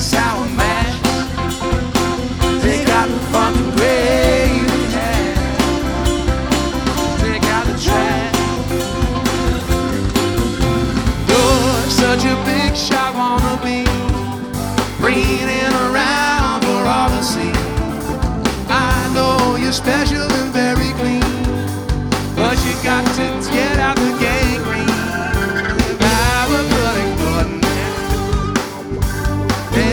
sour mash. Take out the funky gray you had. Take out the trash. You're such a big shot wannabe, bringing around for all to see. I know you're special and very clean, but you got to